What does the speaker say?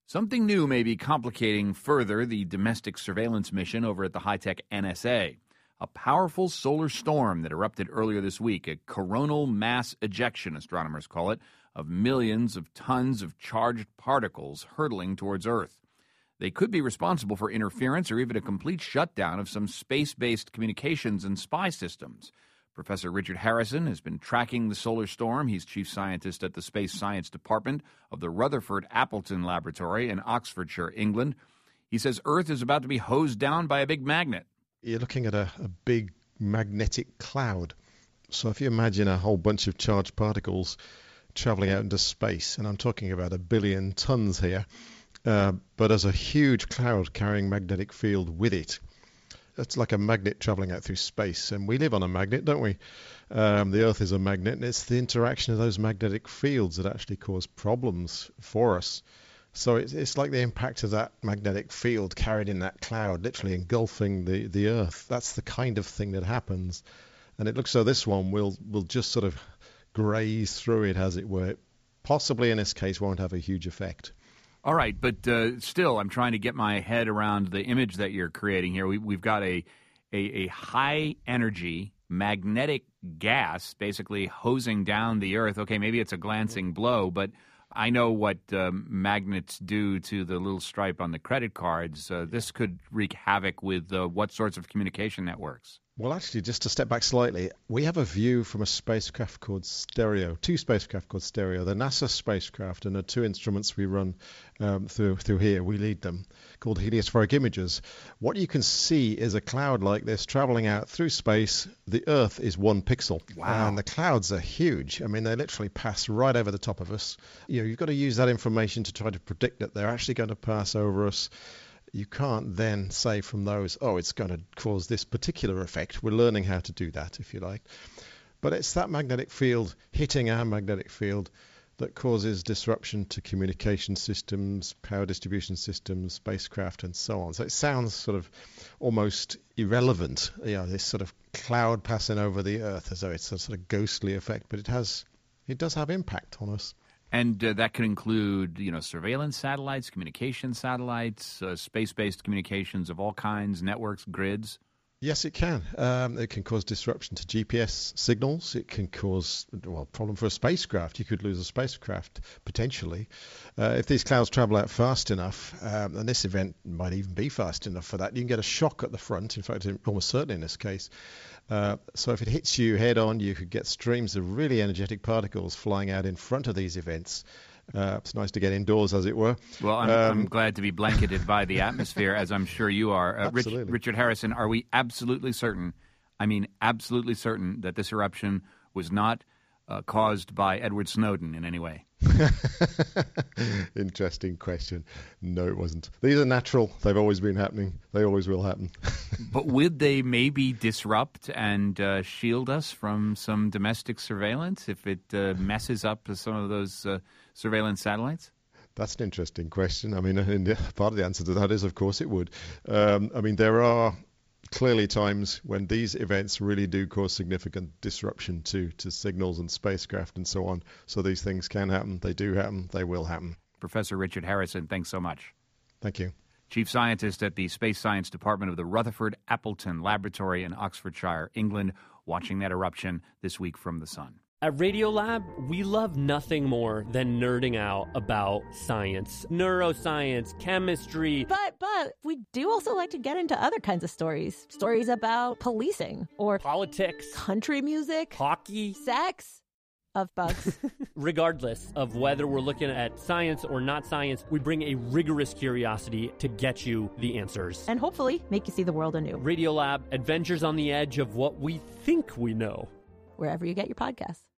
Something new may be complicating further the domestic surveillance mission over at the high-tech NSA. A powerful solar storm that erupted earlier this week, a coronal mass ejection, astronomers call it, of millions of tons of charged particles hurtling towards Earth. They could be responsible for interference or even a complete shutdown of some space-based communications and spy systems. Professor Richard Harrison has been tracking the solar storm. He's chief scientist at the Space Science Department of the Rutherford Appleton Laboratory in Oxfordshire, England. He says Earth is about to be hosed down by a big magnet. You're looking at a big magnetic cloud. So if you imagine a whole bunch of charged particles traveling out into space, and I'm talking about 1 billion tons here, but as a huge cloud carrying magnetic field with it. It's like a magnet traveling out through space, and we live on a magnet, don't we? The Earth is a magnet, and it's the interaction of those magnetic fields that actually cause problems for us. So it's like the impact of that magnetic field carried in that cloud, literally engulfing the Earth. That's the kind of thing that happens. And it looks so this one will just sort of graze through it, as it were. Possibly in this case won't have a huge effect. All right, but still, I'm trying to get my head around the image that you're creating here. We've got a high-energy magnetic gas basically hosing down the Earth. Okay, maybe it's a glancing blow, but I know what magnets do to the little stripe on the credit cards. This could wreak havoc with what sorts of communication networks? Well, actually, just to step back slightly, we have a view from a spacecraft called Stereo, two spacecraft called Stereo. The NASA spacecraft and the two instruments we run through here, we lead them, called heliospheric imagers. What you can see is a cloud like this traveling out through space. The Earth is 1 pixel. Wow. And the clouds are huge. I mean, they literally pass right over the top of us. You've got to use that information to try to predict that they're actually going to pass over us. You can't then say from those, it's going to cause this particular effect. We're learning how to do that, if you like. But it's that magnetic field hitting our magnetic field that causes disruption to communication systems, power distribution systems, spacecraft, and so on. So it sounds sort of almost irrelevant, this sort of cloud passing over the Earth, as though it's a sort of ghostly effect, but it does have impact on us. And that could include, surveillance satellites, communication satellites, space-based communications of all kinds, networks, grids. Yes, it can. It can cause disruption to GPS signals. It can cause problem for a spacecraft. You could lose a spacecraft potentially if these clouds travel out fast enough. And this event might even be fast enough for that. You can get a shock at the front. In fact, almost certainly in this case. So if it hits you head on, you could get streams of really energetic particles flying out in front of these events. It's nice to get indoors, as it were. Well, I'm glad to be blanketed by the atmosphere, as I'm sure you are. Absolutely. Richard Harrison, are we absolutely certain that this eruption was not caused by Edward Snowden in any way? Interesting question. No, it wasn't. These are natural. They've always been happening. They always will happen. But would they maybe disrupt and shield us from some domestic surveillance if it messes up some of those surveillance satellites? That's an interesting question. I mean, part of the answer to that is, of course, it would. There are clearly times when these events really do cause significant disruption to signals and spacecraft and so on. So these things can happen. They do happen. They will happen. Professor Richard Harrison, thanks so much. Thank you. Chief Scientist at the Space Science Department of the Rutherford Appleton Laboratory in Oxfordshire, England, watching that eruption this week from the sun. At Radiolab, we love nothing more than nerding out about science, neuroscience, chemistry. But we do also like to get into other kinds of stories. Stories about policing or politics, country music, hockey, sex, of bugs. Regardless of whether we're looking at science or not science, we bring a rigorous curiosity to get you the answers. And hopefully make you see the world anew. Radiolab, adventures on the edge of what we think we know. Wherever you get your podcasts.